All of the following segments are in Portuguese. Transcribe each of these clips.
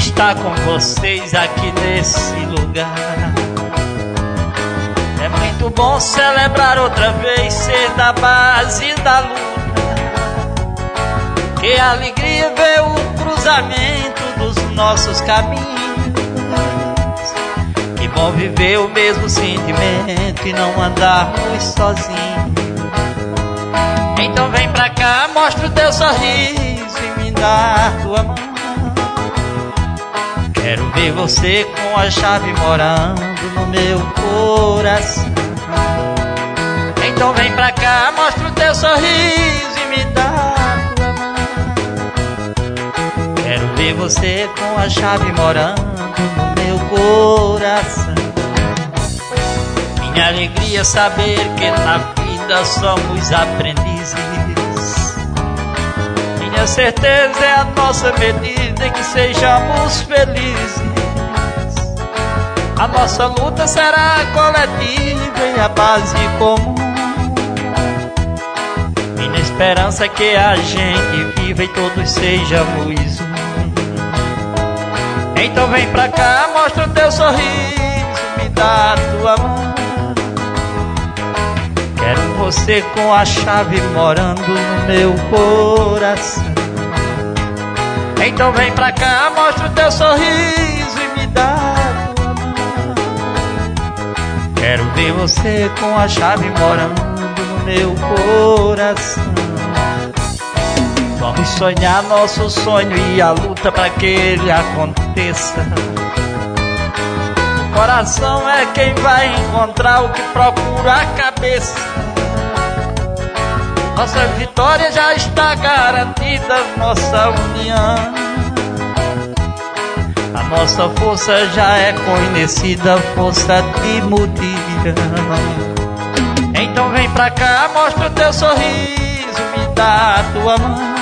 estar com vocês aqui nesse lugar. É muito bom celebrar outra vez, ser da base da luta. Que alegria ver o cruzamento dos nossos caminhos. Que bom viver o mesmo sentimento e não andarmos sozinhos. Então vem pra cá, mostra o teu sorriso e me dá a tua mão. Quero ver você com a chave morando no meu coração. Então vem pra cá, mostra o teu sorriso e me dá a tua mão. Quero ver você com a chave morando no meu coração. Minha alegria é saber que na vida somos aprendizes. Minha certeza é a nossa medida em que sejamos felizes. A nossa luta será coletiva e a base comum. Minha esperança é que a gente viva e todos sejamos um. Então vem pra cá, mostra o teu sorriso, me dá a tua mão. Quero você com a chave morando no meu coração. Então vem pra cá, mostra o teu sorriso e me dá a tua mão. Quero ver você com a chave morando no meu coração. Vamos sonhar nosso sonho e a luta pra que ele aconteça. O coração é quem vai encontrar o que procura a cabeça. Nossa vitória já está garantida, nossa união. A nossa força já é conhecida, força de multidão. Então vem pra cá, mostra o teu sorriso, me dá a tua mão.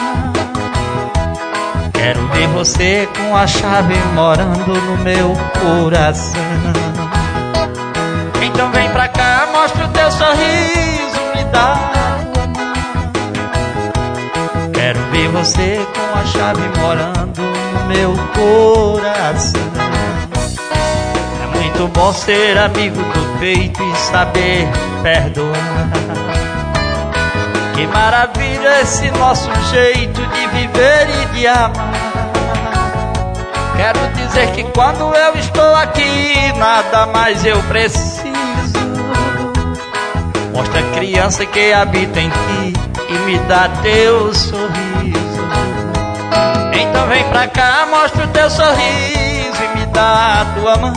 Quero ver você com a chave morando no meu coração. Então vem pra cá, mostra o teu sorriso, me dá a tua mão. Quero ver você com a chave morando no meu coração. É muito bom ser amigo do peito e saber perdoar. Que maravilha esse nosso jeito de viver e de amar. Quero dizer que quando eu estou aqui, nada mais eu preciso. Mostra a criança que habita em ti e me dá teu sorriso. Então vem pra cá, mostra o teu sorriso e me dá a tua mão.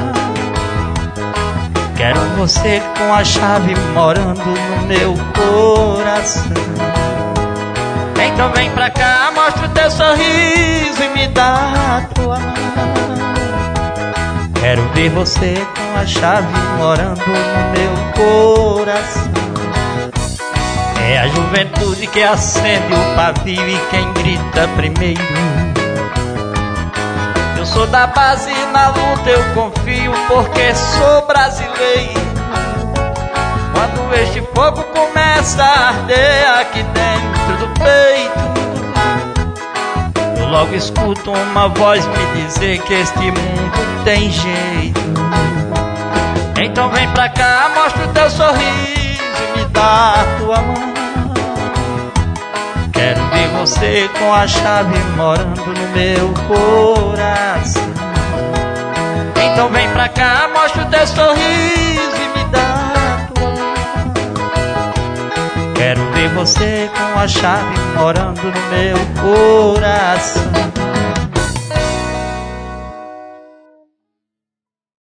Quero você com a chave morando no meu coração. Então vem pra cá, mostra o teu sorriso e me dá a tua mão. Quero ver você com a chave morando no meu coração. É a juventude que acende o pavio e quem grita primeiro. Eu sou da base e na luta eu confio porque sou brasileiro. Quando este fogo começa a arder aqui dentro do peito, eu logo escuto uma voz me dizer que este mundo tem jeito. Então vem pra cá, mostra o teu sorriso e me dá a tua mão. Quero ver você com a chave morando no meu coração. Então vem pra cá, mostra o teu sorriso e me dá a tua mão. Quero ver você com a chave morando no meu coração.